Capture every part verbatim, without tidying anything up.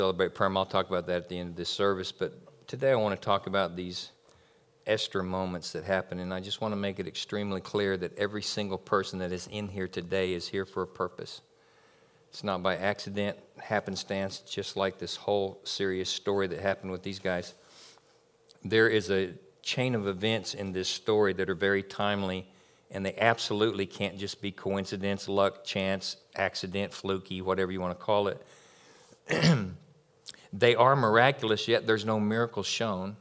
Celebrate Purim. I'll talk about that at the end of this service. But today I want to talk about these Esther moments that happen. And I just want to make it extremely clear that every single person that is in here today is here for a purpose. It's not by accident, happenstance, just like this whole serious story that happened with these guys. There is a chain of events in this story that are very timely, and they absolutely can't just be coincidence, luck, chance, accident, fluky, whatever you want to call it. They are miraculous, yet there's no miracle shown.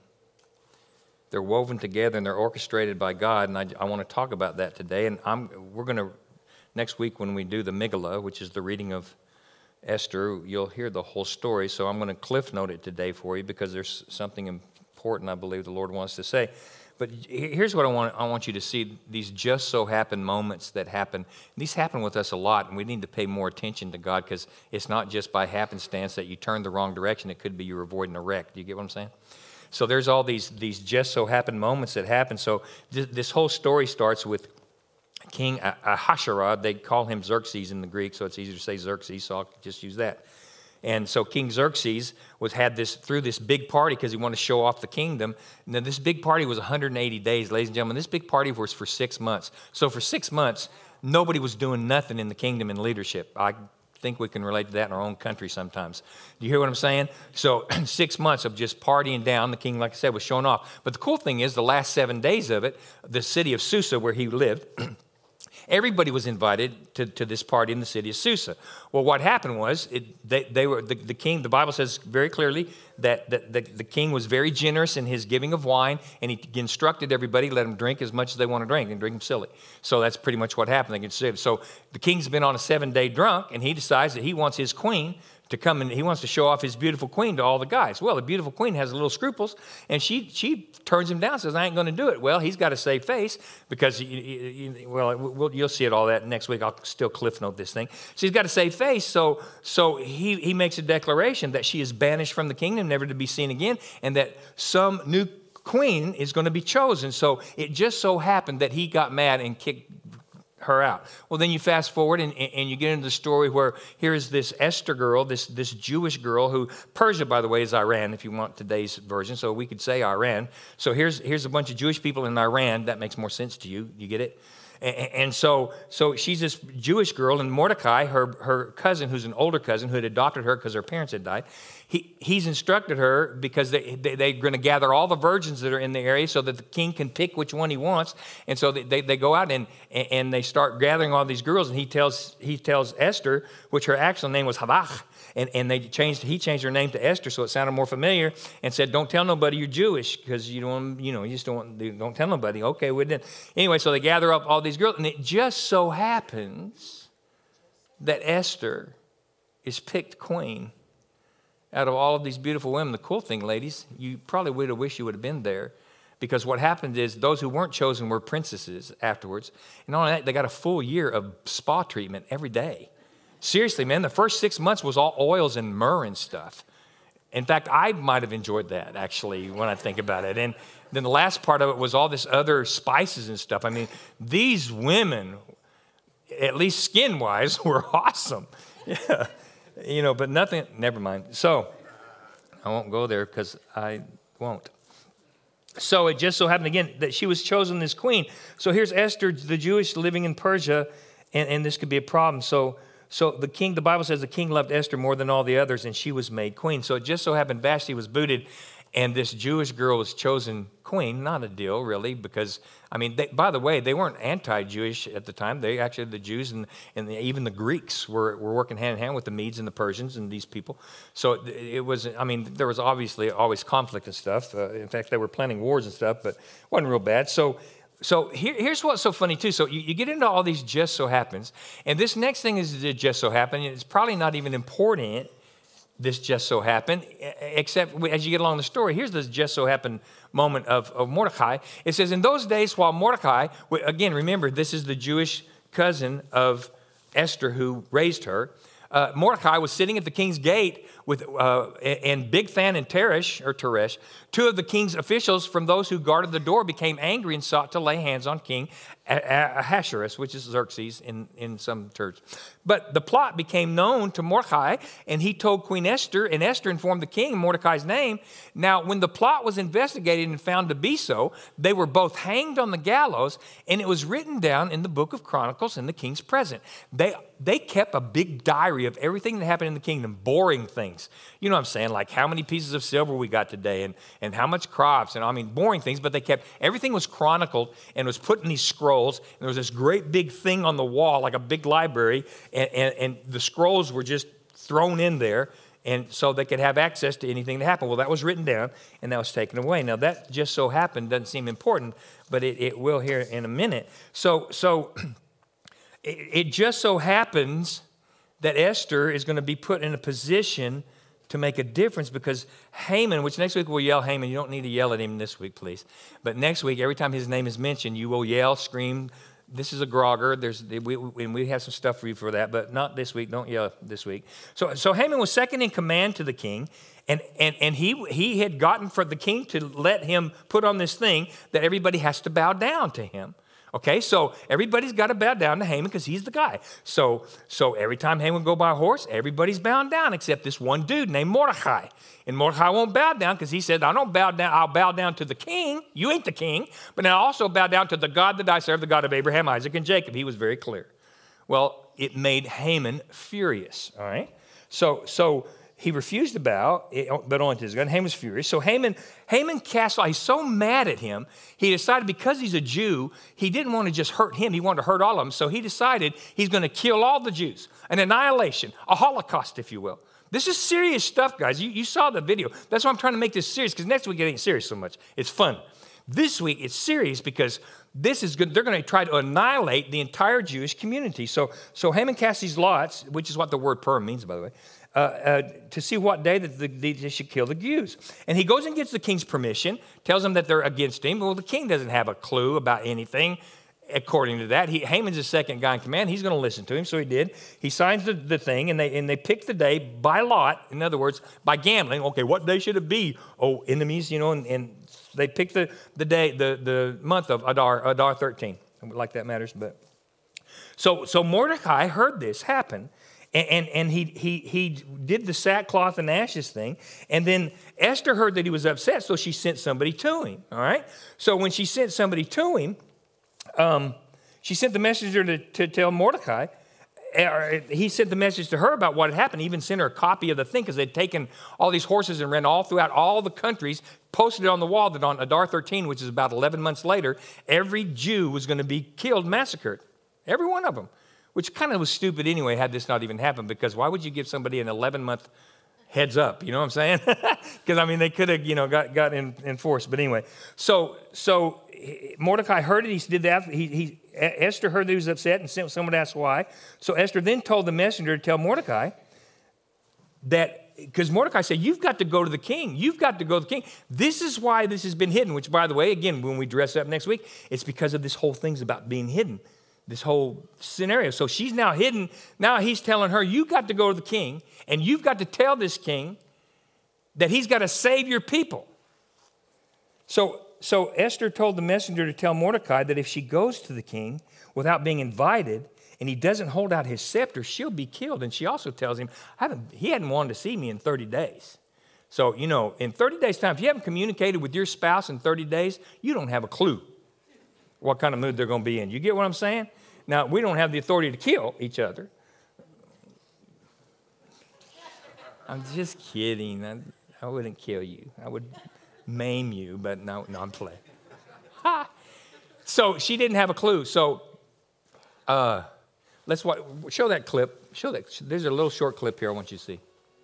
They're woven together and they're orchestrated by God, and I, I want to talk about that today. And I'm, we're going to, next week when we do the Megillah, which is the reading of Esther, you'll hear the whole story. So I'm going to cliff note it today for you because there's something important I believe the Lord wants to say. But here's what I want I want you to see, these just so happen moments that happen. These happen with us a lot, and we need to pay more attention to God because it's not just by happenstance that you turn the wrong direction. It could be you're avoiding a wreck. Do you get what I'm saying? So there's all these, these just so happen moments that happen. So th- this whole story starts with King Ahasuerus. They call him Xerxes in the Greek, so it's easier to say Xerxes, so I'll just use that. And so King Xerxes was had this through this big party because he wanted to show off the kingdom. Now this big party was one hundred eighty days, ladies and gentlemen. This big party was for six months. So for six months, nobody was doing nothing in the kingdom in leadership. I think we can relate to that in our own country sometimes. Do you hear what I'm saying? So six months of just partying down. The king, like I said, was showing off. But the cool thing is the last seven days of it, the city of Susa where he lived, everybody was invited to, to this party in the city of Susa. Well, what happened was it, they, they were the, the king. The Bible says very clearly that the, the, the king was very generous in his giving of wine, and he instructed everybody let them drink as much as they want to drink and drink them silly. So that's pretty much what happened. They can say so. The king's been on a seven-day drunk, and he decides that he wants his queen to come and he wants to show off his beautiful queen to all the guys. Well, the beautiful queen has a little scruples, and she she turns him down, says, I ain't going to do it. Well, he's got to save face because, he, he, well, we'll, you'll see it all that next week. I'll still cliff note this thing. So he's got to save face, so so he, he makes a declaration that she is banished from the kingdom, never to be seen again, and that some new queen is going to be chosen. So it just so happened that he got mad and kicked her out. Well, then you fast forward and, and you get into the story where here is this Esther girl, this, this Jewish girl who, Persia, by the way, is Iran, if you want today's version, so we could say Iran. So here's here's a bunch of Jewish people in Iran. That makes more sense to you. You get it? And, and so so she's this Jewish girl, and Mordecai, her, her cousin, who's an older cousin, who had adopted her because her parents had died, he, he's instructed her because they, they, they're going to gather all the virgins that are in the area so that the king can pick which one he wants. And so they, they, they go out and, and they start gathering all these girls, and he tells he tells Esther, which her actual name was Havach, and, and they changed he changed her name to Esther so it sounded more familiar, and said, don't tell nobody you're Jewish because you don't you know you just don't don't tell nobody. Okay, we didn't. Anyway, so they gather up all these girls, and it just so happens that Esther is picked queen out of all of these beautiful women. The cool thing, ladies, you probably would have wished you would have been there, because what happened is those who weren't chosen were princesses afterwards. And on that, they got a full year of spa treatment every day. Seriously, man, the first six months was all oils and myrrh and stuff. In fact, I might have enjoyed that, actually, when I think about it. And then the last part of it was all this other spices and stuff. I mean, these women, at least skin-wise, were awesome. Yeah. You know, but nothing, never mind. So, I won't go there because I won't. So, it just so happened again that she was chosen as queen. So, here's Esther, the Jewish living in Persia, and, and this could be a problem. So, so the king, the Bible says the king loved Esther more than all the others, and she was made queen. So, it just so happened Vashti was booted, and this Jewish girl was chosen queen. Not a deal, really, because, I mean, they, by the way, they weren't anti-Jewish at the time. They actually, the Jews and, and the, even the Greeks were, were working hand in hand with the Medes and the Persians and these people. So it, it was, I mean, there was obviously always conflict and stuff. Uh, in fact, they were planning wars and stuff, but it wasn't real bad. So so here, here's what's so funny, too. So you, you get into all these just so happens, and this next thing is just so happen. It's probably not even important, this just so happened, except as you get along the story, here's the just so happened moment of, of Mordecai. It says, in those days while Mordecai, again, remember, this is the Jewish cousin of Esther who raised her. Uh, Mordecai was sitting at the king's gate with uh, and Bigthan and Teresh, or Teresh, two of the king's officials from those who guarded the door became angry and sought to lay hands on King Ahasuerus, which is Xerxes in, in some church. But the plot became known to Mordecai, and he told Queen Esther, and Esther informed the king in Mordecai's name. Now, when the plot was investigated and found to be so, they were both hanged on the gallows, and it was written down in the book of Chronicles in the king's present. They, they kept a big diary of everything that happened in the kingdom, boring things. You know what I'm saying? Like how many pieces of silver we got today, and, and how much crops, and I mean, boring things, but they kept, everything was chronicled and was put in these scrolls. And there was this great big thing on the wall, like a big library, and, and, and the scrolls were just thrown in there, and so they could have access to anything that happened. Well, that was written down, and that was taken away. Now, that just so happened, doesn't seem important, but it, it will here in a minute. So, so it, it just so happens that Esther is going to be put in a position to make a difference, because Haman, which next week we'll yell Haman. You don't need to yell at him this week, please. But next week, every time his name is mentioned, you will yell, scream. This is a grogger. There's, we, and we have some stuff for you for that, but not this week. Don't yell this week. So, so Haman was second in command to the king, and, and, and he, he had gotten for the king to let him put on this thing that everybody has to bow down to him. Okay, so everybody's got to bow down to Haman because he's the guy. So, so every time Haman would go by a horse, everybody's bowing down except this one dude named Mordecai. And Mordecai won't bow down because he said, I don't bow down, I'll bow down to the king. You ain't the king. But I'll also bow down to the God that I serve, the God of Abraham, Isaac, and Jacob. He was very clear. Well, it made Haman furious, all right? So, so he refused to bow, but only to his God. Haman was furious. So Haman, Haman cast off. He's so mad at him, he decided because he's a Jew, he didn't want to just hurt him. He wanted to hurt all of them. So he decided he's going to kill all the Jews. An annihilation, a holocaust, if you will. This is serious stuff, guys. You, you saw the video. That's why I'm trying to make this serious, because next week it ain't serious so much. It's fun. This week it's serious because this is good. They're going to try to annihilate the entire Jewish community. So, so Haman casts these lots, which is what the word Purim means, by the way. Uh, uh, to see what day that the, they should kill the Jews. And he goes and gets the king's permission, tells them that they're against him. Well, the king doesn't have a clue about anything. According to that, he, Haman's the second guy in command. He's going to listen to him, so he did. He signs the, the thing, and they and they pick the day by lot. In other words, by gambling. Okay, what day should it be? Oh, enemies, you know, and, and they pick the, the day, the, the month of Adar, Adar thirteen. Like that matters, but so so Mordecai heard this happen. And, and, and he, he, he did the sackcloth and ashes thing. And then Esther heard that he was upset, so she sent somebody to him, all right? So when she sent somebody to him, um, she sent the messenger to, to tell Mordecai. Uh, he sent the message to her about what had happened. He even sent her a copy of the thing because they'd taken all these horses and ran all throughout all the countries, posted it on the wall that on Adar thirteen, which is about eleven months later, every Jew was going to be killed, massacred, every one of them. Which kind of was stupid anyway, had this not even happened, because why would you give somebody an eleven-month heads up? You know what I'm saying? Because, I mean, they could have, you know, got, got in, enforced. But anyway, so so Mordecai heard it. He did that. He, he, Esther heard that he was upset and sent someone to ask why. So Esther then told the messenger to tell Mordecai that, because Mordecai said, you've got to go to the king. You've got to go to the king. This is why this has been hidden, which, by the way, again, when we dress up next week, it's because of this whole thing's about being hidden. This whole scenario. So she's now hidden. Now he's telling her, you got to go to the king, and you've got to tell this king that he's got to save your people. So, so Esther told the messenger to tell Mordecai that if she goes to the king without being invited and he doesn't hold out his scepter, she'll be killed. And she also tells him, I haven't, he hadn't wanted to see me in thirty days. So, you know, in thirty days' time, if you haven't communicated with your spouse in thirty days, you don't have a clue what kind of mood they're going to be in. You get what I'm saying? Now, we don't have the authority to kill each other. I'm just kidding. I, I wouldn't kill you. I would maim you, but no, no, I'm playing. Ha! So she didn't have a clue. So uh, let's watch, show that clip. Show that. There's a little short clip here I want you to see.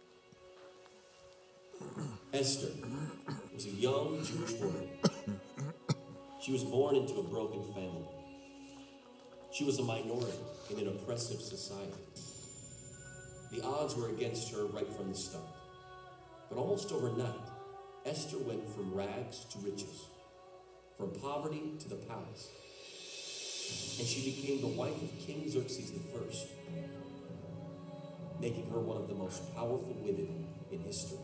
Esther was a young Jewish woman. She was born into a broken family. She was a minority in an oppressive society. The odds were against her right from the start. But almost overnight, Esther went from rags to riches, from poverty to the palace. And she became the wife of King Xerxes the First, making her one of the most powerful women in history.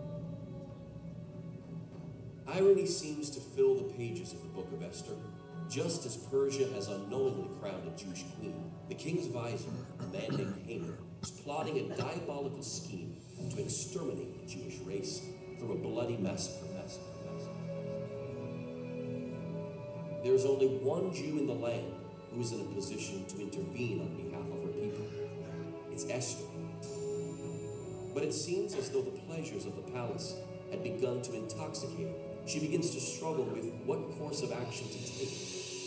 Irony seems to fill the pages of the book of Esther, Just as Persia has unknowingly crowned a Jewish queen, the king's vizier, a man named Haman, is plotting a diabolical scheme to exterminate the Jewish race through a bloody massacre. massacre, massacre. There is only one Jew in the land who is in a position to intervene on behalf of her people. It's Esther. But it seems as though the pleasures of the palace had begun to intoxicate her. She begins to struggle with what course of action to take.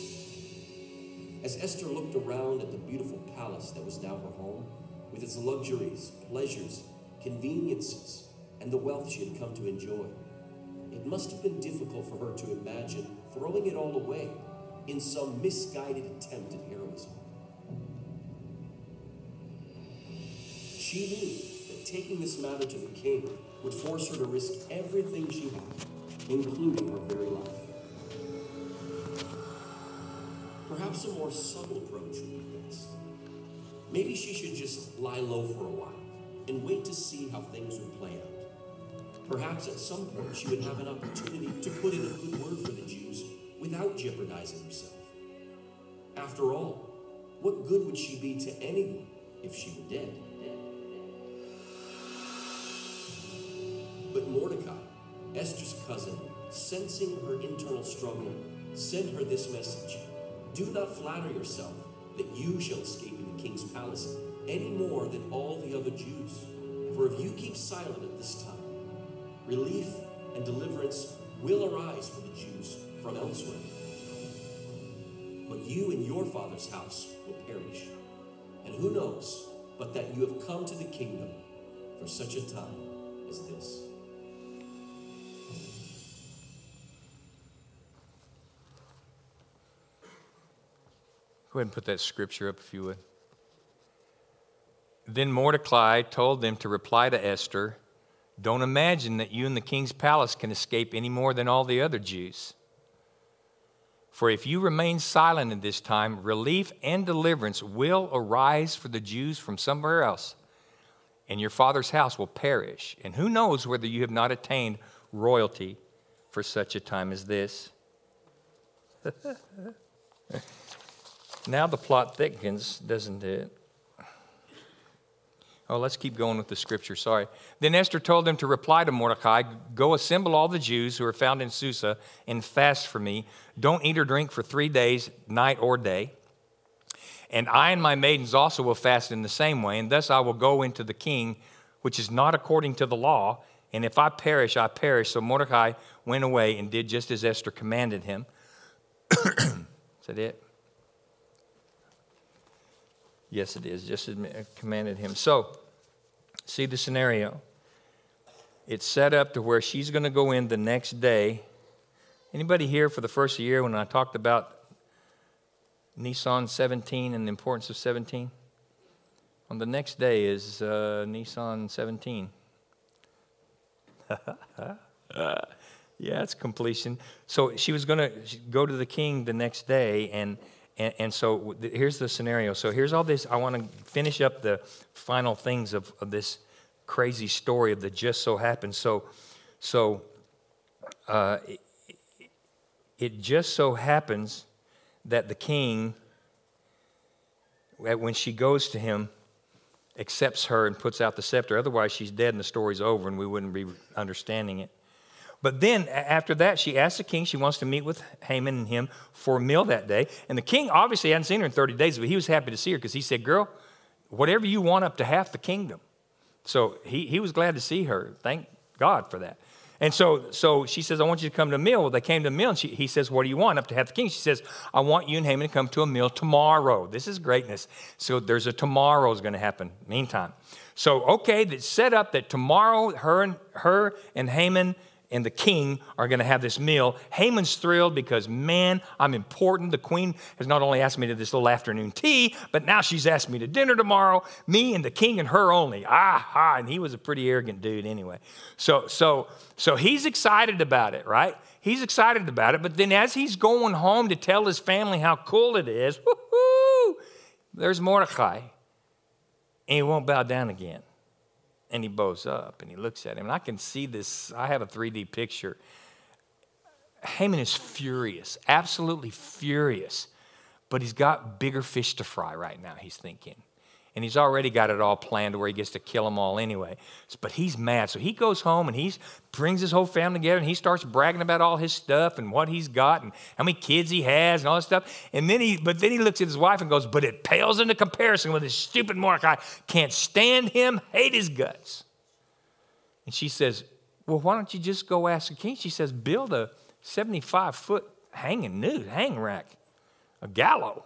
As Esther looked around at the beautiful palace that was now her home, with its luxuries, pleasures, conveniences, and the wealth she had come to enjoy, it must have been difficult for her to imagine throwing it all away in some misguided attempt at heroism. She knew that taking this matter to the king would force her to risk everything she had, including her very life. Perhaps a more subtle approach would be best. Maybe she should just lie low for a while and wait to see how things would play out. Perhaps at some point she would have an opportunity to put in a good word for the Jews without jeopardizing herself. After all, what good would she be to anyone if she were dead? But Mordecai, Esther's cousin, sensing her internal struggle, sent her this message. Do not flatter yourself that you shall escape in the king's palace any more than all the other Jews. For if you keep silent at this time, relief and deliverance will arise for the Jews from elsewhere. But you and your father's house will perish. And who knows but that you have come to the kingdom for such a time as this. Go ahead and put that scripture up if you would. Then Mordecai told them to reply to Esther, don't imagine that you in the king's palace can escape any more than all the other Jews. For if you remain silent at this time, relief and deliverance will arise for the Jews from somewhere else, and your father's house will perish. And who knows whether you have not attained royalty for such a time as this. Now the plot thickens, doesn't it? Oh, let's keep going with the scripture, sorry. Then Esther told them to reply to Mordecai, go assemble all the Jews who are found in Susa and fast for me. Don't eat or drink for three days, night or day. And I and my maidens also will fast in the same way, and thus I will go into the king, which is not according to the law. And if I perish, I perish. So Mordecai went away and did just as Esther commanded him. Is that it? Yes, it is, just as commanded him. So, see the scenario. It's set up to where she's going to go in the next day. Anybody here for the first year when I talked about Nisan seventeen and the importance of seventeen? On the next day is uh, Nisan seventeen. Yeah, it's completion. So she was going to go to the king the next day, and And, and so here's the scenario. So here's all this. I want to finish up the final things of, of this crazy story of the just so happened. So, so uh, it, it just so happens that the king, when she goes to him, accepts her and puts out the scepter. Otherwise, she's dead and the story's over and we wouldn't be understanding it. But then after that, she asks the king, she wants to meet with Haman and him for a meal that day. And the king obviously hadn't seen her in thirty days, but he was happy to see her because he said, girl, whatever you want up to half the kingdom. So he, he was glad to see her. Thank God for that. And so so she says, I want you to come to a meal. Well, they came to a meal, and she, he says, what do you want up to half the king? She says, I want you and Haman to come to a meal tomorrow. This is greatness. So there's a tomorrow is going to happen meantime. So, okay, it's set up that tomorrow her and, her and Haman and the king are going to have this meal. Haman's thrilled because, man, I'm important. The queen has not only asked me to this little afternoon tea, but now she's asked me to dinner tomorrow. Me and the king and her only. Ah, ah. And he was a pretty arrogant dude anyway. So, so, so he's excited about it, right? He's excited about it. But then as he's going home to tell his family how cool it is, woo-hoo, there's Mordecai. And he won't bow down again. And he bows up and he looks at him. And I can see this. I have a three D picture. Haman is furious, absolutely furious. But he's got bigger fish to fry right now, he's thinking. And he's already got it all planned where he gets to kill them all anyway. But he's mad. So he goes home and he brings his whole family together and he starts bragging about all his stuff and what he's got and how many kids he has and all this stuff. And then he, but then he looks at his wife and goes, but it pales into comparison with this stupid Mordecai. Can't stand him, hate his guts. And she says, well, why don't you just go ask the king? She says, build a seventy-five foot hanging noose, hang rack, a gallows.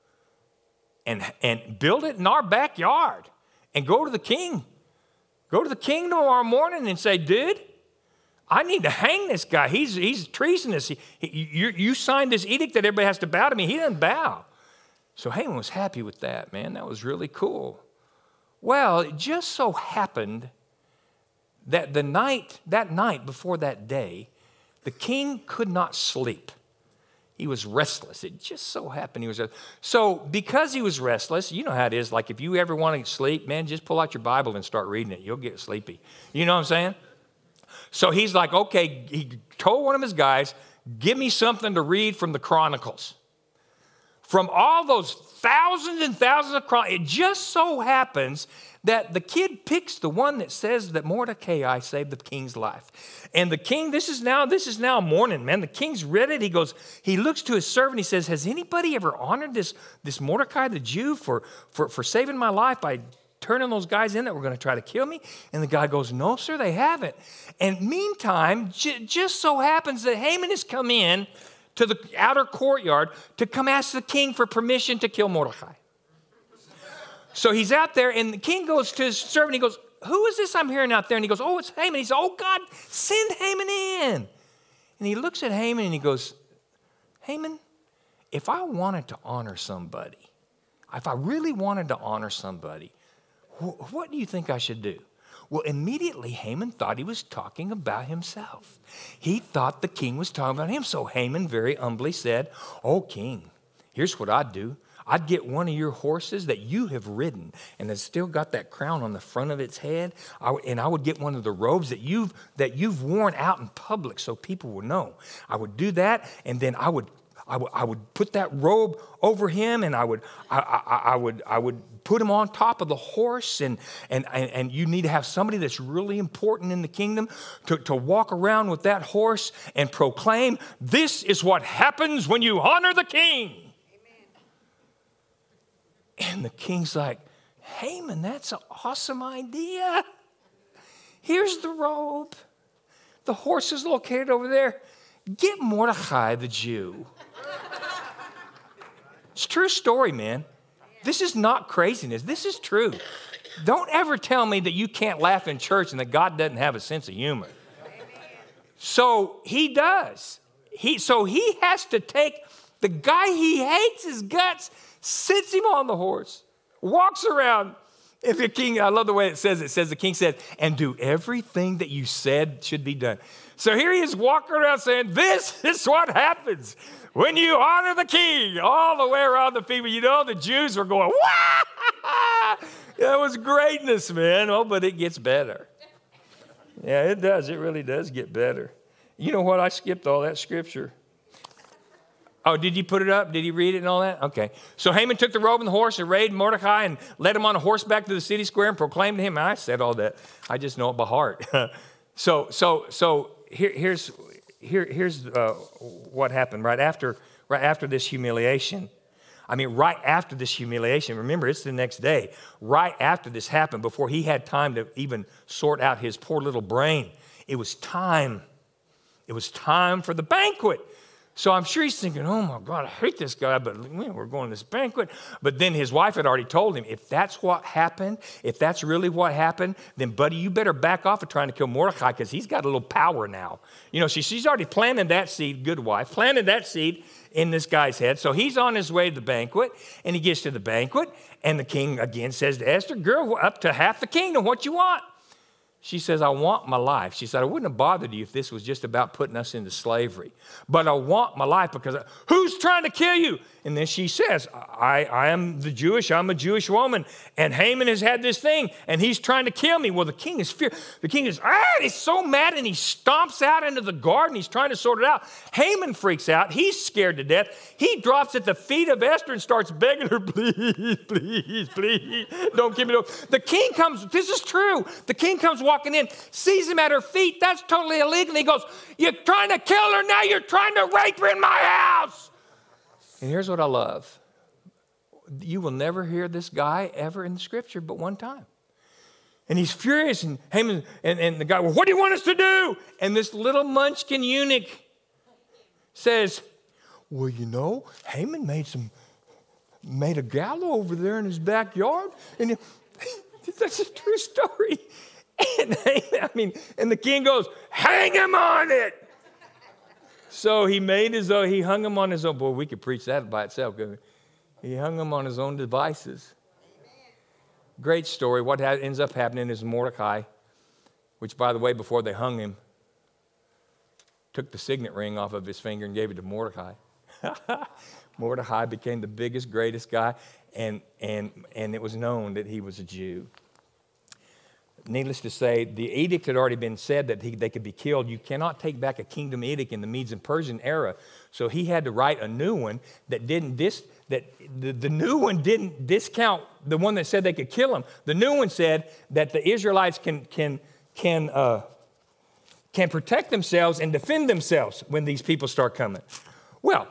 And, and build it in our backyard and go to the king. Go to the king tomorrow morning and say, dude, I need to hang this guy. He's, he's treasonous. He, he, you, you signed this edict that everybody has to bow to me. He doesn't bow. So Haman was happy with that, man. That was really cool. Well, it just so happened that the night, that night before that day, the king could not sleep. He was restless. It just so happened he was restless. So because he was restless, you know how it is. Like if you ever want to sleep, man, just pull out your Bible and start reading it. You'll get sleepy. You know what I'm saying? So he's like, okay, he told one of his guys, give me something to read from the Chronicles. From all those thousands and thousands of Chronicles, it just so happens that the kid picks the one that says that Mordecai saved the king's life. And the king, this is now, this is now morning, man. The king's read it. He goes, he looks to his servant. He says, has anybody ever honored this, this Mordecai, the Jew, for, for, for saving my life by turning those guys in that were going to try to kill me? And the guy goes, no, sir, they haven't. And meantime, j- just so happens that Haman has come in to the outer courtyard to come ask the king for permission to kill Mordecai. So he's out there, and the king goes to his servant. He goes, who is this I'm hearing out there? And he goes, oh, it's Haman. He says, oh, God, send Haman in. And he looks at Haman, and he goes, Haman, if I wanted to honor somebody, if I really wanted to honor somebody, wh- what do you think I should do? Well, immediately Haman thought he was talking about himself. He thought the king was talking about him. So Haman very humbly said, oh, king, here's what I'd do. I'd get one of your horses that you have ridden and has still got that crown on the front of its head. I w- and I would get one of the robes that you've, that you've worn out in public so people would know. I would do that, and then I would, I would, I would put that robe over him, and I would, I, I, I would, I would put him on top of the horse, and, and, and, and you need to have somebody that's really important in the kingdom to, to walk around with that horse and proclaim, this is what happens when you honor the king. And the king's like, Haman, that's an awesome idea. Here's the robe. The horse is located over there. Get Mordecai, the Jew. It's a true story, man. This is not craziness. This is true. Don't ever tell me that you can't laugh in church and that God doesn't have a sense of humor. So he does. He, so he has to take the guy he hates his guts, sits him on the horse, walks around. If the king, I love the way it says, it says the king said, and do everything that you said should be done. So here he is walking around saying, this is what happens when you honor the king, all the way around the people. You know, the Jews were going, wow, that was greatness, man. Oh, but it gets better. Yeah, it does. It really does get better. You know what? I skipped all that scripture. Oh, did you put it up? Did he read it and all that? Okay. So Haman took the robe and the horse and arrayed Mordecai and led him on a horseback to the city square and proclaimed to him. And I said all that. I just know it by heart. so, so, so here, here's here, here's uh, what happened right after right after this humiliation. I mean, right after this humiliation. Remember, it's the next day. Right after this happened, before he had time to even sort out his poor little brain, it was time. It was time for the banquet. So I'm sure he's thinking, oh, my God, I hate this guy, but we're going to this banquet. But then his wife had already told him, if that's what happened, if that's really what happened, then, buddy, you better back off of trying to kill Mordecai because he's got a little power now. You know, she, she's already planted that seed, good wife, planted that seed in this guy's head. So he's on his way to the banquet, and he gets to the banquet, and the king again says to Esther, girl, up to half the kingdom, what you want? She says, I want my life. She said, I wouldn't have bothered you if this was just about putting us into slavery. But I want my life because I, who's trying to kill you? And then she says, I, I am the Jewish, I'm a Jewish woman. And Haman has had this thing and he's trying to kill me. Well, the king is fear. The king is, ah, he's so mad and he stomps out into the garden. He's trying to sort it out. Haman freaks out. He's scared to death. He drops at the feet of Esther and starts begging her, please, please, please, don't give me no. The king comes, this is true. The king comes walking in, sees him at her feet. That's totally illegal. And he goes, you're trying to kill her now. You're trying to rape her in my house. And here's what I love. You will never hear this guy ever in the scripture but one time. And he's furious. And Haman and, and the guy, well, what do you want us to do? And this little munchkin eunuch says, well, you know, Haman made some, made a gallows over there in his backyard. And he, that's a true story. And I mean, and the king goes, hang him on it. So he made his own, he hung him on his own. Boy, we could preach that by itself, couldn't we? He hung him on his own devices. Great story. What ha- ends up happening is Mordecai, which, by the way, before they hung him, took the signet ring off of his finger and gave it to Mordecai. Mordecai became the biggest, greatest guy, and, and, and it was known that he was a Jew. Needless to say, the edict had already been said that he, they could be killed. You cannot take back a kingdom edict in the Medes and Persian era. So he had to write a new one that didn't dis, that the, the new one didn't discount the one that said they could kill him. The new one said that the Israelites can can can uh, can protect themselves and defend themselves when these people start coming. Well,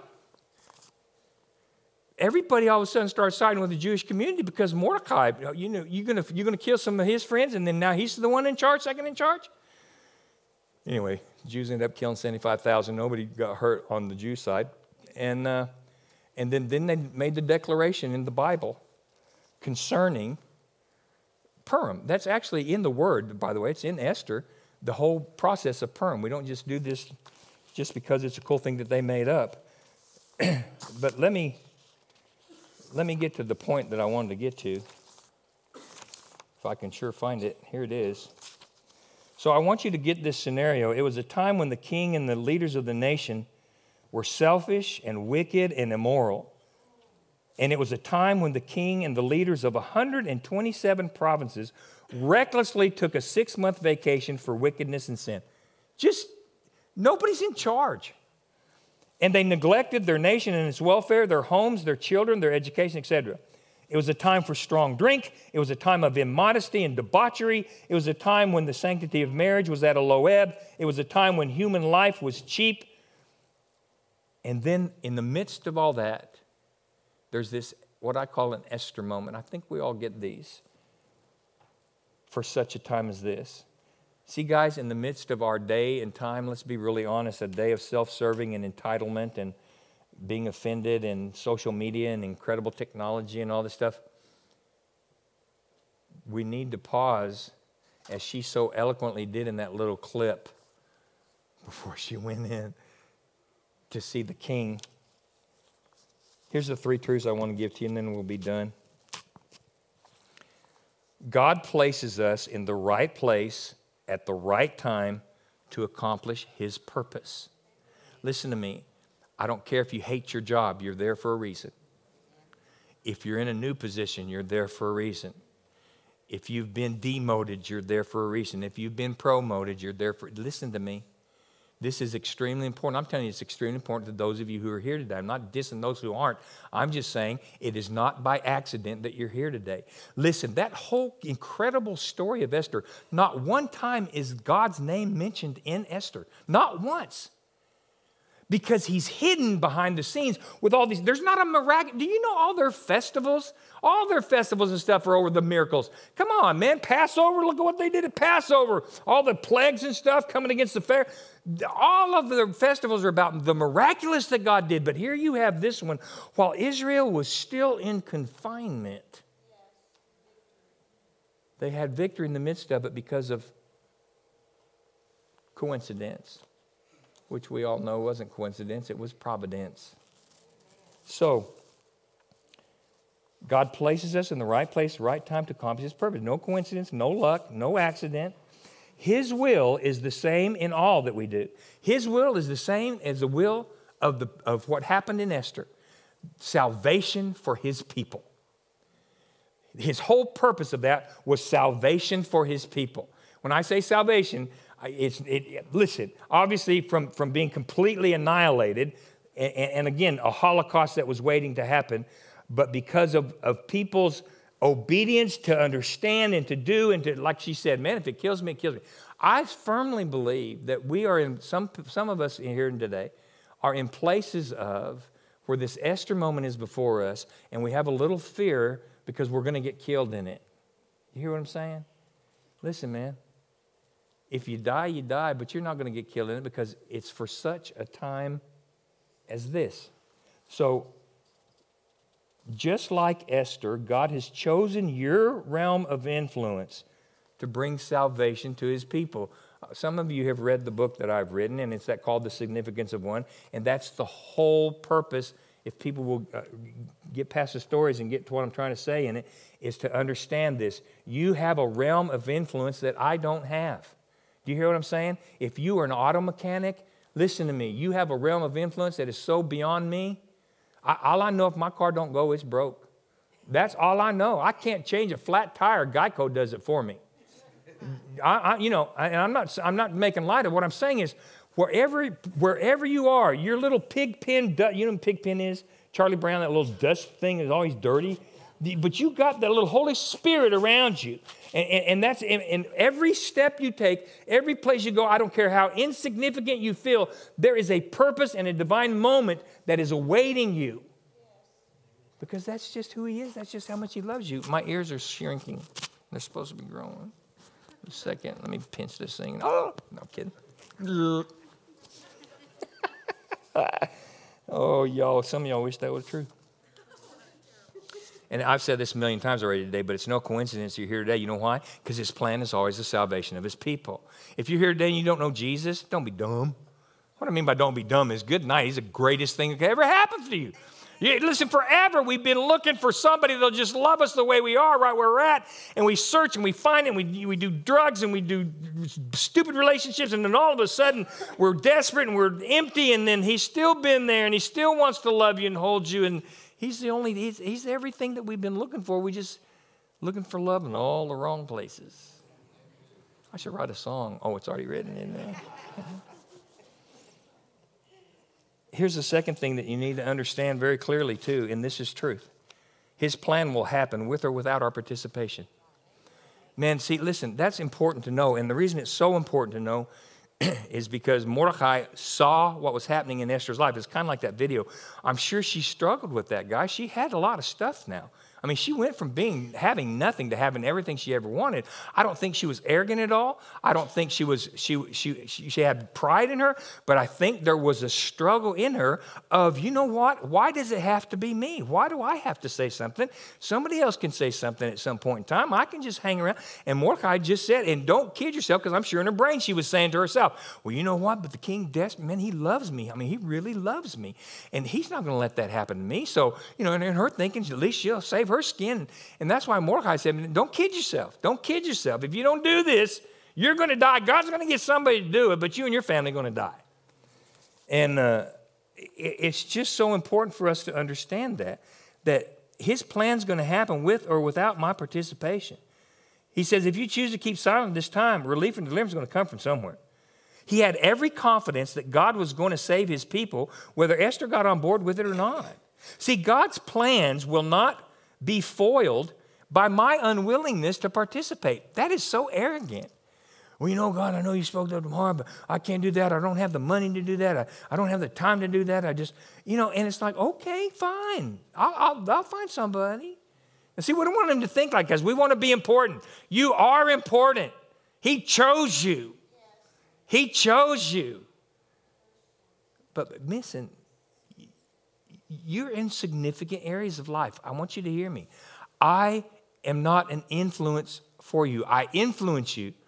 everybody all of a sudden started siding with the Jewish community because Mordecai, you know, you're gonna you're gonna kill some of his friends, and then now he's the one in charge, second in charge. Anyway, Jews ended up killing seventy-five thousand. Nobody got hurt on the Jew side, and uh, and then then they made the declaration in the Bible concerning Purim. That's actually in the Word, by the way. It's in Esther. The whole process of Purim. We don't just do this just because it's a cool thing that they made up. But let me. Let me get to the point that I wanted to get to. If I can sure find it. Here it is. So I want you to get this scenario. It was a time when the king and the leaders of the nation were selfish and wicked and immoral. And it was a time when the king and the leaders of one hundred twenty-seven provinces recklessly took a six-month vacation for wickedness and sin. Just, nobody's in charge. And they neglected their nation and its welfare, their homes, their children, their education, et cetera. It was a time for strong drink. It was a time of immodesty and debauchery. It was a time when the sanctity of marriage was at a low ebb. It was a time when human life was cheap. And then in the midst of all that, there's this, what I call an Esther moment. I think we all get these for such a time as this. See, guys, in the midst of our day and time, let's be really honest, a day of self-serving and entitlement and being offended and social media and incredible technology and all this stuff, we need to pause, as she so eloquently did in that little clip before she went in, to see the king. Here's the three truths I want to give to you, and then we'll be done. God places us in the right place at the right time to accomplish His purpose. Listen to me. I don't care if you hate your job, you're there for a reason. If you're in a new position, you're there for a reason. If you've been demoted, you're there for a reason. If you've been promoted, you're there for... Listen to me. This is extremely important. I'm telling you, it's extremely important to those of you who are here today. I'm not dissing those who aren't. I'm just saying it is not by accident that you're here today. Listen, that whole incredible story of Esther, not one time is God's name mentioned in Esther. Not once. Because He's hidden behind the scenes with all these. There's not a miraculous. Do you know all their festivals? All their festivals and stuff are over the miracles. Come on, man. Passover, look at what they did at Passover. All the plagues and stuff coming against the fair. All of the festivals are about the miraculous that God did. But here you have this one. While Israel was still in confinement, they had victory in the midst of it because of coincidence, which we all know wasn't coincidence, it was providence. So, God places us in the right place, right time to accomplish His purpose. No coincidence, no luck, no accident. His will is the same in all that we do. His will is the same as the will of, the, of what happened in Esther. Salvation for his people. His whole purpose of that was salvation for his people. When I say salvation, it's, it, listen, obviously from, from being completely annihilated, and, and again, a Holocaust that was waiting to happen, but because of, of people's obedience to understand and to do, and to, like she said, man, if it kills me, it kills me. I firmly believe that we are in, some, some of us here today are in places of where this Esther moment is before us, and we have a little fear because we're going to get killed in it. You hear what I'm saying? Listen, man, if you die, you die, but you're not going to get killed in it because it's for such a time as this. So, just like Esther, God has chosen your realm of influence to bring salvation to his people. Some of you have read the book that I've written, and it's that called The Significance of One, and that's the whole purpose, if people will uh, get past the stories and get to what I'm trying to say in it, is to understand this. You have a realm of influence that I don't have. Do you hear what I'm saying? If you are an auto mechanic, listen to me. You have a realm of influence that is so beyond me. I, all I know, if my car don't go, it's broke. That's all I know. I can't change a flat tire. Geico does it for me. I, I, you know, I, and I'm not, I'm not making light of what I'm saying is, wherever, wherever you are, your little pig pen, you know what pig pen is? Charlie Brown, that little dust thing is always dirty. But you got that little Holy Spirit around you. And, and, and that's in, in every step you take, every place you go, I don't care how insignificant you feel, there is a purpose and a divine moment that is awaiting you. Because that's just who he is. That's just how much he loves you. My ears are shrinking. They're supposed to be growing. A second, let me pinch this thing. Oh, no kidding. Oh, y'all, some of y'all wish that was true. And I've said this a million times already today, but it's no coincidence you're here today. You know why? Because his plan is always the salvation of his people. If you're here today and you don't know Jesus, don't be dumb. What I mean by don't be dumb is good night. He's the greatest thing that could ever happen to you. You, listen, forever we've been looking for somebody that'll just love us the way we are, right where we're at, and we search and we find it, and we, we do drugs and we do stupid relationships, and then all of a sudden we're desperate and we're empty, and then he's still been there, and he still wants to love you and hold you, and he's the only, he's, he's everything that we've been looking for. We just looking for love in all the wrong places. I should write a song. Oh, it's already written in there. Here's the second thing that you need to understand very clearly too, and this is truth. His plan will happen with or without our participation. Man, see, listen, that's important to know, and the reason it's so important to know is because Mordecai saw what was happening in Esther's life. It's kind of like that video. I'm sure she struggled with that, guy. She had a lot of stuff now. I mean, she went from being having nothing to having everything she ever wanted. I don't think she was arrogant at all. I don't think she was she she she, she had pride in her, but I think there was a struggle in her of, you know what? Why does it have to be me? Why do I have to say something? Somebody else can say something at some point in time. I can just hang around. And Mordecai just said, and don't kid yourself, because I'm sure in her brain she was saying to herself, well, you know what? But the king, des- man, he loves me. I mean, he really loves me. And he's not going to let that happen to me. So, you know, and in her thinking, at least she'll save her skin. And that's why Mordecai said, don't kid yourself. Don't kid yourself. If you don't do this, you're going to die. God's going to get somebody to do it, but you and your family are going to die. And uh, it's just so important for us to understand that, that his plan's going to happen with or without my participation. He says, if you choose to keep silent this time, relief and deliverance is going to come from somewhere. He had every confidence that God was going to save his people, whether Esther got on board with it or not. See, God's plans will not be foiled by my unwillingness to participate. That is so arrogant. Well, you know, God, I know you spoke to them hard, but I can't do that. I don't have the money to do that. I, I don't have the time to do that. I just, you know, and it's like, okay, fine. I'll, I'll, I'll find somebody. And see, we don't want them to think like us. We want to be important. You are important. He chose you. He chose you. But listen, you're in significant areas of life. I want you to hear me. I am not an influence for you. I influence you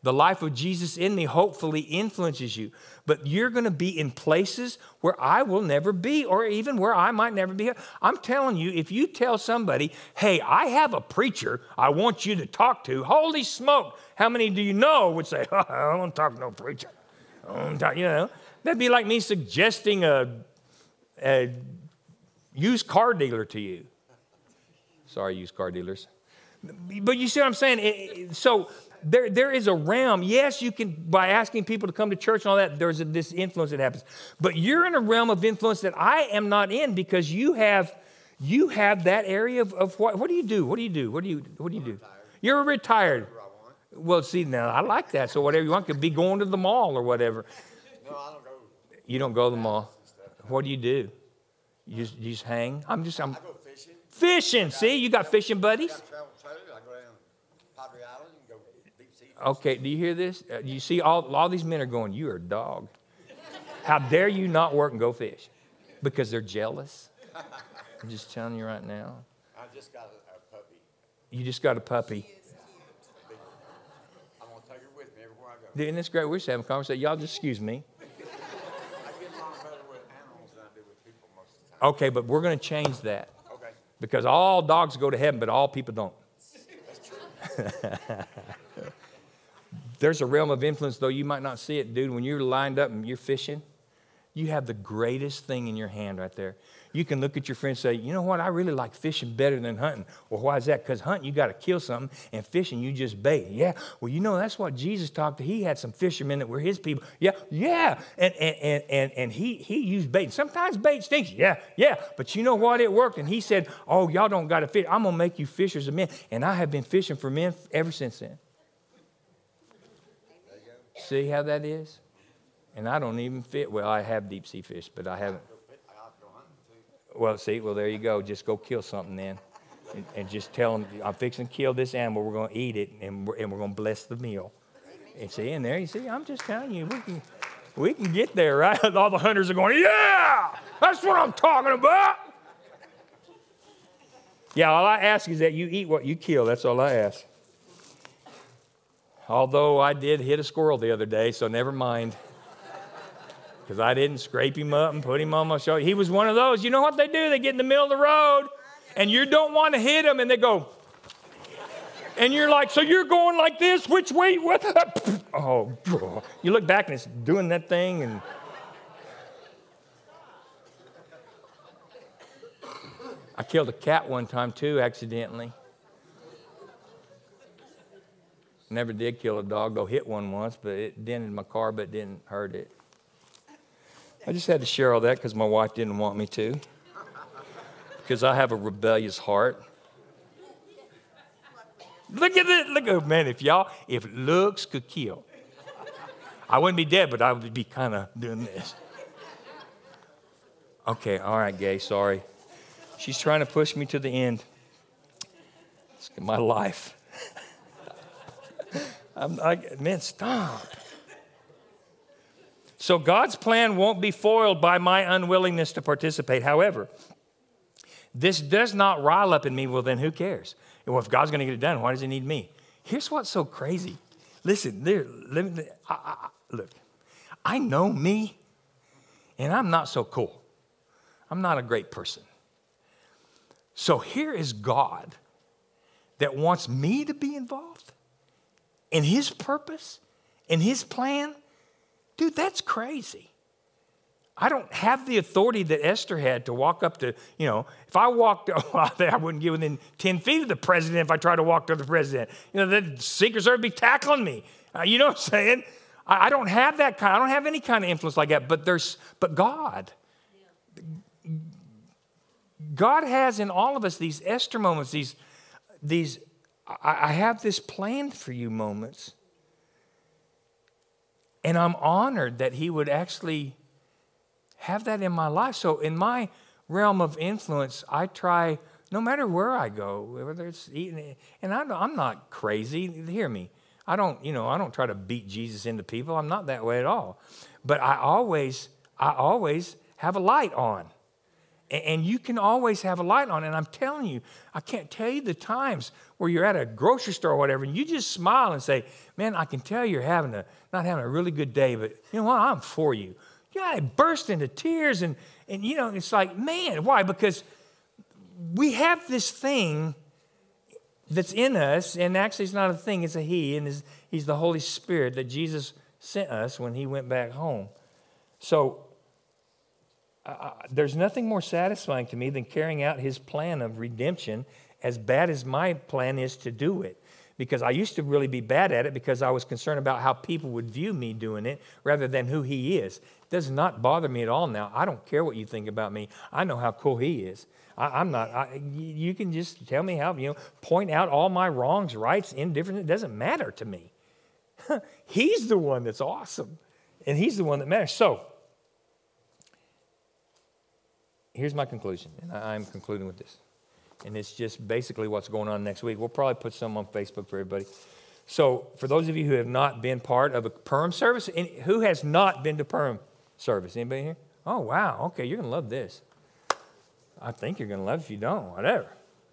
The life of Jesus in me hopefully influences you. But you're going to be in places where I will never be, or even where I might never be. I'm telling you, if you tell somebody, hey, I have a preacher I want you to talk to, holy smoke, how many do you know would say, oh, I don't want to talk to no preacher. I don't want to talk, you know. That'd be like me suggesting a, a used car dealer to you. Sorry, used car dealers. But you see what I'm saying? It, it, so there, there is a realm. Yes, you can, by asking people to come to church and all that, there's a, this influence that happens. But you're in a realm of influence that I am not in, because you have you have that area of, of what? What do you do? What do you do? What do you What do you do? You're retired. Well, see, now I like that. So whatever you want, could be going to the mall or whatever. No, I don't go. You don't go to the mall. What do you do? You just, you just hang? I'm just, I'm I go fishing. fishing. See, you got fishing I buddies? got travel trailer. I go down Padre Island and go deep sea. Okay, do you hear this? Uh, you see, all, all these men are going, you are a dog. How dare you not work and go fish? Because they're jealous. I'm just telling you right now. I just got a, a puppy. You just got a puppy. I'm gonna take her with me everywhere I go. Isn't this great? We're just having a conversation. Y'all just excuse me. I get along better with animals than I do with people most of the time. Okay, but we're going to change that. Okay. Because all dogs go to heaven, but all people don't. That's true. There's a realm of influence, though you might not see it, dude. When you're lined up and you're fishing, you have the greatest thing in your hand right there. You can look at your friend and say, you know what, I really like fishing better than hunting. Well, why is that? Because hunting, you got to kill something, and fishing, you just bait. Yeah, well, you know, that's what Jesus talked to. He had some fishermen that were his people. Yeah, yeah, and and and and, and he, he used bait. Sometimes bait stinks. Yeah, yeah, but you know what? It worked, and he said, oh, y'all don't got to fish. I'm going to make you fishers of men, and I have been fishing for men ever since then. See how that is? And I don't even fit. Well, I have deep sea fish, but I haven't. I have to go hunting too. Well, see, well, there you go. Just go kill something then. And, and just tell them, I'm fixing to kill this animal. We're going to eat it, and we're, and we're going to bless the meal. And see, and there you see, I'm just telling you, we can, we can get there, right? All the hunters are going, yeah, that's what I'm talking about. Yeah, all I ask is that you eat what you kill. That's all I ask. Although I did hit a squirrel the other day, so never mind. Because I didn't scrape him up and put him on my shoulder. He was one of those. You know what they do? They get in the middle of the road, and you don't want to hit them, and they go. And you're like, so you're going like this? Which way? What? Oh, you look back, and it's doing that thing. And I killed a cat one time, too, accidentally. Never did kill a dog, though hit one once, but it dented my car, but didn't hurt it. I just had to share all that because my wife didn't want me to. Because I have a rebellious heart. Look at it. Look at man, if y'all, if looks could kill. I wouldn't be dead, but I would be kind of doing this. Okay, all right, Gay, sorry. She's trying to push me to the end. It's my life. I'm like, man, stop. So God's plan won't be foiled by my unwillingness to participate. However, this does not rile up in me. Well, then who cares? Well, if God's going to get it done, why does he need me? Here's what's so crazy. Listen, there, let me, I, I, look, I know me, and I'm not so cool. I'm not a great person. So here is God that wants me to be involved in his purpose, in his plan. Dude, that's crazy. I don't have the authority that Esther had to walk up to, you know, if I walked, oh, I wouldn't get within ten feet of the president if I tried to walk to the president. You know, the Secret Service would be tackling me. Uh, you know what I'm saying? I, I don't have that kind, I don't have any kind of influence like that, but there's, but God. God has in all of us these Esther moments, these, these, I, I have this planned for you moments. And I'm honored that he would actually have that in my life. So in my realm of influence, I try, no matter where I go, whether it's eating, and I, I'm not crazy, hear me. I don't, you know, I don't try to beat Jesus into people. I'm not that way at all. But I always, I always have a light on. And you can always have a light on. And I'm telling you, I can't tell you the times where you're at a grocery store or whatever, and you just smile and say, man, I can tell you're having a not having a really good day, but you know what? I'm for you. Yeah, I burst into tears. And, and, you know, it's like, man, why? Because we have this thing that's in us, and actually it's not a thing, it's a he, and it's, he's the Holy Spirit that Jesus sent us when he went back home. So uh, there's nothing more satisfying to me than carrying out his plan of redemption, as bad as my plan is to do it. Because I used to really be bad at it because I was concerned about how people would view me doing it rather than who he is. It does not bother me at all now. I don't care what you think about me. I know how cool he is. I, I'm not, I, you can just tell me how, you know, point out all my wrongs, rights, indifference. It doesn't matter to me. He's the one that's awesome. And he's the one that matters. So, here's my conclusion. And I'm concluding with this. And it's just basically what's going on next week. We'll probably put some on Facebook for everybody. So for those of you who have not been part of a Purim service, and who has not been to Purim service? Anybody here? Oh, wow. Okay, you're going to love this. I think you're going to love it if you don't, whatever.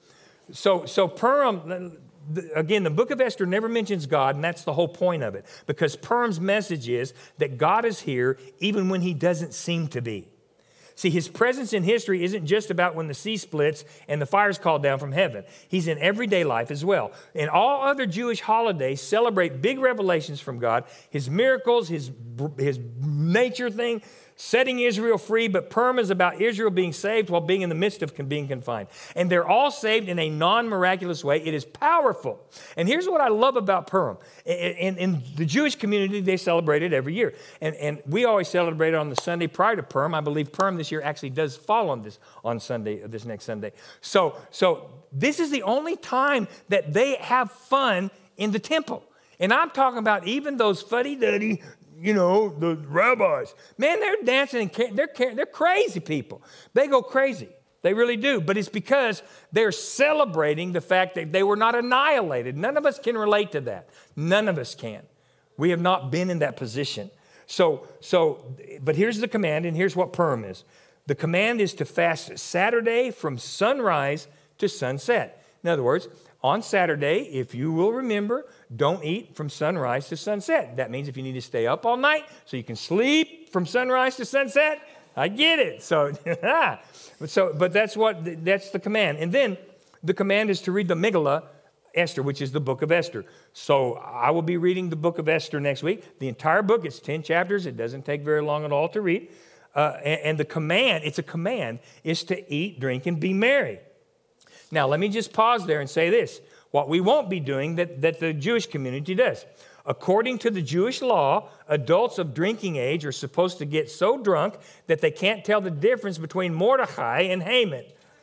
So, so Purim, again, the book of Esther never mentions God, and that's the whole point of it. Because Purim's message is that God is here even when he doesn't seem to be. See, his presence in history isn't just about when the sea splits and the fire's called down from heaven. He's in everyday life as well. And all other Jewish holidays celebrate big revelations from God, his miracles, his, his nature thing, setting Israel free. But Purim is about Israel being saved while being in the midst of being confined. And they're all saved in a non-miraculous way. It is powerful. And here's what I love about Purim. In, in the Jewish community, they celebrate it every year. And, and we always celebrate it on the Sunday prior to Purim. I believe Purim this year actually does fall on this on Sunday, this next Sunday. So, so this is the only time that they have fun in the temple. And I'm talking about even those fuddy-duddy, you know, the rabbis. Man, they're dancing and they're, they're crazy people. They go crazy. They really do. But it's because they're celebrating the fact that they were not annihilated. None of us can relate to that. None of us can. We have not been in that position. So, so, but here's the command, and here's what Purim is. The command is to fast Saturday from sunrise to sunset. In other words, on Saturday, if you will remember, don't eat from sunrise to sunset. That means if you need to stay up all night so you can sleep from sunrise to sunset, I get it. So, so but that's what that's the command. And then the command is to read the Megillah, Esther, which is the book of Esther. So I will be reading the book of Esther next week. The entire book, it's ten chapters. It doesn't take very long at all to read. Uh, and, and the command, it's a command, is to eat, drink, and be merry. Now, let me just pause there and say this. What we won't be doing that, that the Jewish community does. According to the Jewish law, adults of drinking age are supposed to get so drunk that they can't tell the difference between Mordecai and Haman.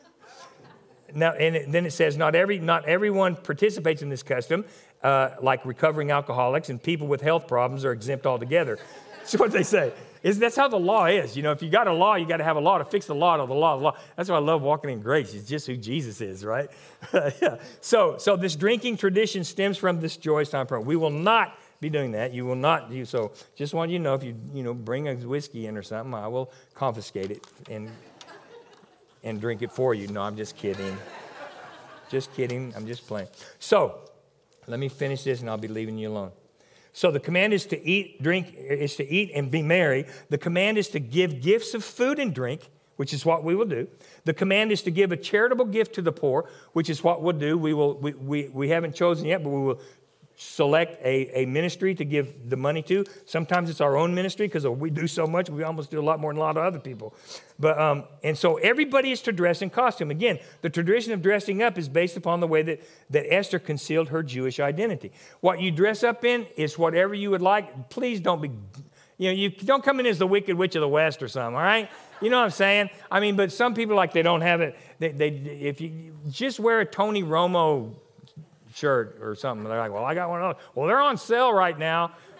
Now, and then it says, not every not everyone participates in this custom, uh, like recovering alcoholics and people with health problems are exempt altogether. That's what they say. Is that's how the law is. You know, if you got a law, you got to have a law to fix the law to the law of the law. That's why I love walking in grace. It's just who Jesus is, right? yeah. So, so this drinking tradition stems from this joyous time frame. We will not be doing that. You will not do so. Just want you to know, if you you know bring a whiskey in or something, I will confiscate it and and drink it for you. No, I'm just kidding. Just kidding. I'm just playing. So, let me finish this, and I'll be leaving you alone. So the command is to eat, drink, is to eat and be merry. The command is to give gifts of food and drink, which is what we will do. The command is to give a charitable gift to the poor, which is what we'll do. We will. We we, we haven't chosen yet, but we will select a, a ministry to give the money to. Sometimes it's our own ministry because we do so much. We almost do a lot more than a lot of other people. But um, and so everybody is to dress in costume. Again, the tradition of dressing up is based upon the way that, that Esther concealed her Jewish identity. What you dress up in is whatever you would like. Please don't be, you know, you don't come in as the Wicked Witch of the West or something, all right? You know what I'm saying? I mean, but some people, like, they don't have it. They, they if you just wear a Tony Romo shirt or something. They're like, well, I got one of those. Well, they're on sale right now.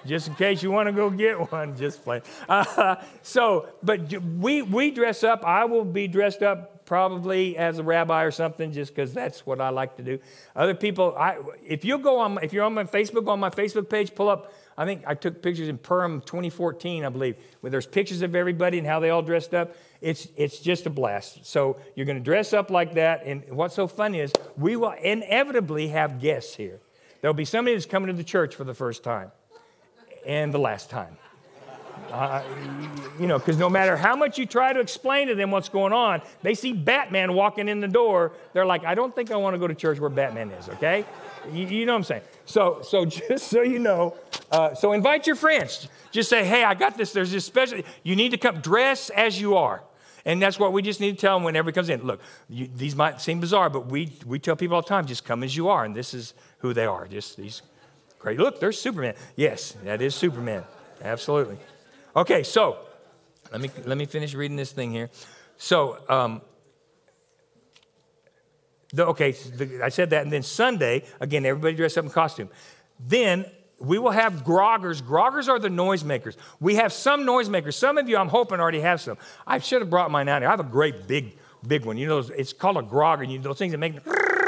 just in case you want to go get one. Just play. Uh, so, but we we dress up. I will be dressed up probably as a rabbi or something, just because that's what I like to do. Other people, I if you go on, if you're on my Facebook, go on my Facebook page, pull up. I think I took pictures in Purim twenty fourteen, I believe, where there's pictures of everybody and how they all dressed up. It's it's just a blast. So you're going to dress up like that. And what's so funny is we will inevitably have guests here. There'll be somebody that's coming to the church for the first time and the last time. Uh, you know, because no matter how much you try to explain to them what's going on, they see Batman walking in the door. They're like, I don't think I want to go to church where Batman is, okay? You, you know what I'm saying? So, so just so you know, uh, so invite your friends. Just say, hey, I got this. There's this special. You need to come dress as you are. And that's what we just need to tell them whenever he comes in. Look, you, these might seem bizarre, but we we tell people all the time, just come as you are. And this is who they are. Just these great. Look, there's Superman. Yes, that is Superman. Absolutely. Okay, so let me let me finish reading this thing here. So, um, the, okay, the, I said that, and then Sunday, again, everybody dressed up in costume. Then we will have groggers. Groggers are the noisemakers. We have some noisemakers. Some of you, I'm hoping, already have some. I should have brought mine out here. I have a great big, big one. You know, it's called a grogger. You know, those things that make...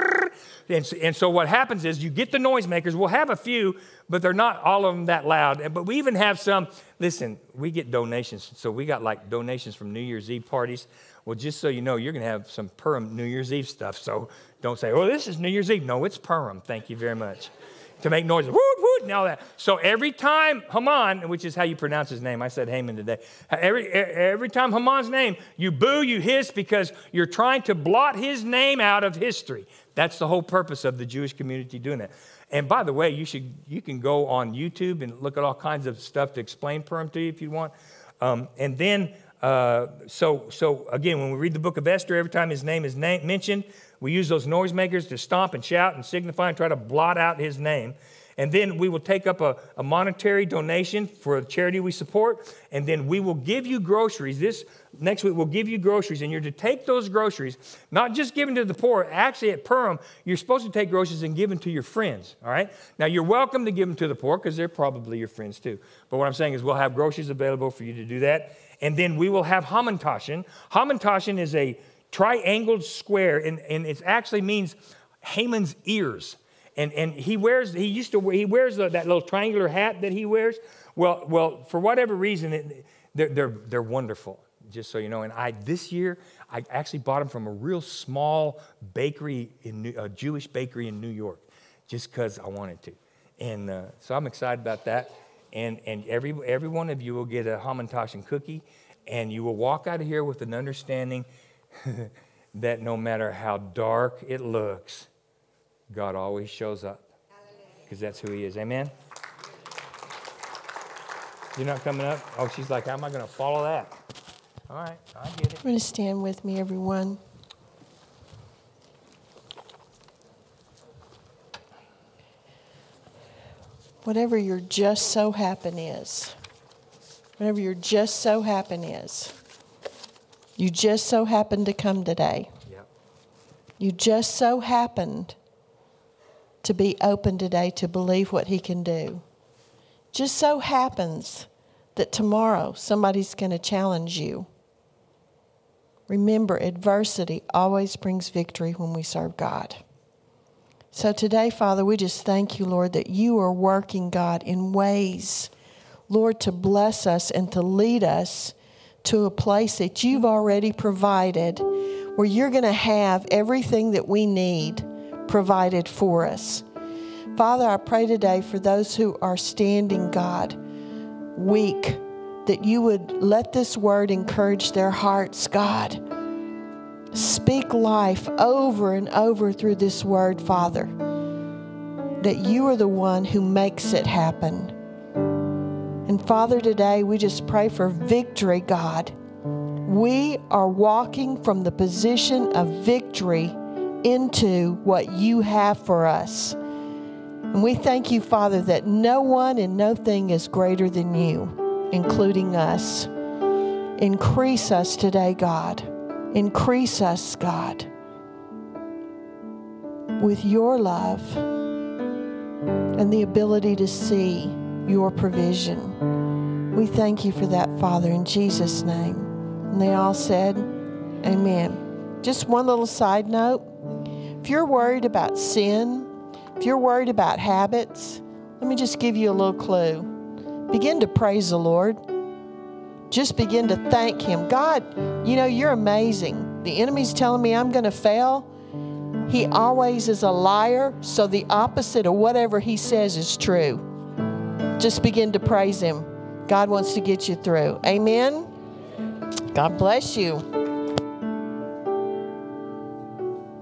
And so, and so what happens is you get the noisemakers. We'll have a few, but they're not all of them that loud. But we even have some. Listen, we get donations. So we got like donations from New Year's Eve parties. Well, just so you know, you're going to have some Purim New Year's Eve stuff. So don't say, oh, this is New Year's Eve. No, it's Purim. Thank you very much. To make noise, woot, woot, and all that. So every time Haman, which is how you pronounce his name, I said Haman today. Every, every time Haman's name, you boo, you hiss, because you're trying to blot his name out of history. That's the whole purpose of the Jewish community doing that. And by the way, you should you can go on YouTube and look at all kinds of stuff to explain Purim to you if you want. Um, and then, uh, so so again, when we read the book of Esther, every time his name is na- mentioned, we use those noisemakers to stomp and shout and signify and try to blot out his name. And then we will take up a, a monetary donation for a charity we support. And then we will give you groceries. This next week, we'll give you groceries. And you're to take those groceries, not just give them to the poor. Actually, at Purim, you're supposed to take groceries and give them to your friends. All right? Now, you're welcome to give them to the poor because they're probably your friends too. But what I'm saying is we'll have groceries available for you to do that. And then we will have Hamantashen. Hamantashen is a triangled square, and, and it actually means Haman's ears. And and he wears, he used to wear, he wears the, that little triangular hat that he wears. Well, well, for whatever reason, it, they're, they're, they're wonderful, just so you know. And I, this year, I actually bought them from a real small bakery, in New, a Jewish bakery in New York, just because I wanted to. And uh, so I'm excited about that. And and every every one of you will get a Hamantashen cookie, and you will walk out of here with an understanding that no matter how dark it looks, God always shows up, because that's who he is. Amen? You're not coming up? Oh, she's like, how am I going to follow that? All right, I get it. I'm going to stand with me, everyone. Whatever your just so happen is, whatever your just so happen is, you just so happened to come today. Yep. You just so happened to be open today to believe what he can do. Just so happens that tomorrow somebody's going to challenge you. Remember, adversity always brings victory when we serve God. So today, Father, we just thank you, Lord, that you are working, God, in ways, Lord, to bless us and to lead us to a place that you've already provided, where you're going to have everything that we need provided for us. Father, I pray today for those who are standing, God, weak, that you would let this word encourage their hearts, God. Speak life over and over through this word, Father, that you are the one who makes it happen. And Father, today we just pray for victory, God. We are walking from the position of victory into what you have for us. And we thank you, Father, that no one and no thing is greater than you, including us. Increase us today, God. Increase us, God, with your love and the ability to see your provision. We thank you for that, Father, in Jesus' name. And they all said, amen. Just one little side note. If you're worried about sin, if you're worried about habits, let me just give you a little clue. Begin to praise the Lord. Just begin to thank Him. God, you know, you're amazing. The enemy's telling me I'm going to fail. He always is a liar, so the opposite of whatever he says is true. Just begin to praise Him. God wants to get you through. Amen. God bless you.